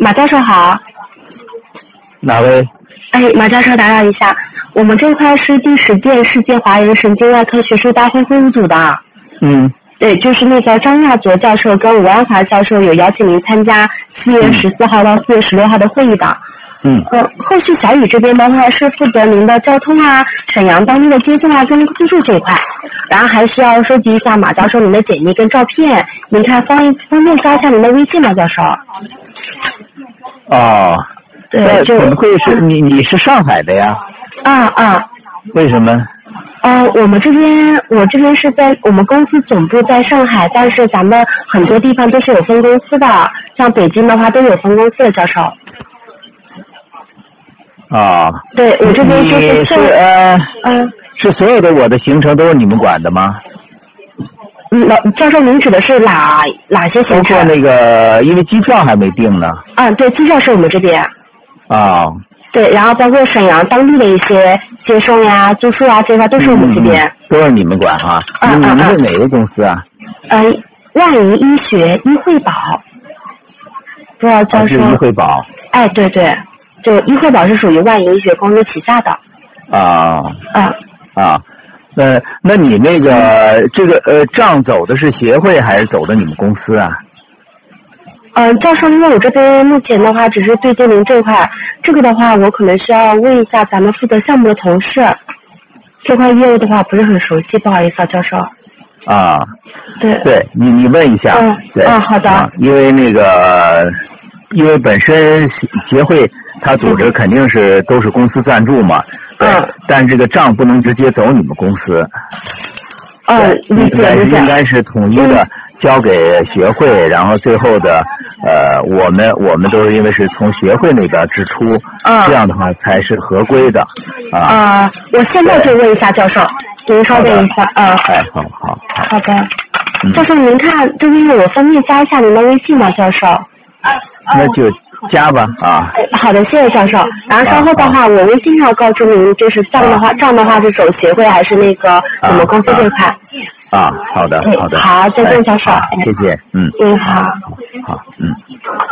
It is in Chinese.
马教授好。 哪位？ 马教授打扰一下，我们这块是第10届世界华人神经外科学术大会会务组的。对，就是那个张亚佐教授跟吴安华教授有邀请您参加4月14号到4月16号的会议的。后续小雨这边的话是负责您的交通啊、沈阳当地的接送啊跟居住这一块，然后还需要收集一下马教授您的简历跟照片，您看方便加一下您的微信吗，教授？对，就怎么会是你是上海的呀？为什么？ 我这边是在我们公司总部在上海，但是咱们很多地方都是有分公司的，像北京的话都有分公司的教授。对，我这边就是是所有的我的行程都是你们管的吗？ 教授，您指的是哪些行程？ 包括那个，因为机票还没定呢。 对，机票是我们这边。对，然后包括沈阳当地的一些接送呀、住宿啊这块都是我们这边。都是你们管哈？你们是哪个公司啊？ 万盈医学医惠宝，不知道教授。 是医惠宝。 对对，就医惠宝是属于万盈医学公司旗下的。 那你那个这个账走的是协会还是走的你们公司啊？ 教授，因为我这边目前的话只是对接您这块，这个的话我可能需要问一下咱们负责项目的同事，这块业务的话不是很熟悉，不好意思啊，教授。对， 你问一下。 好的。 因为本身协会它组织肯定是都是公司赞助嘛。但这个账不能直接走你们公司。 理解。 应该是统一的交给协会，然后最后的我们都是因为是从协会那边支出，这样的话才是合规的。 我现在就问一下教授，您稍等一下。好的。教授，您看这边我方便加一下您的微信吗，教授？ 那就加吧。 好的，谢谢教授。然后稍后的话，我微信上告知您，就是账的话是走协会还是那个我们公司这块。 好的。 好，再见，教授。 谢谢。 好。 好。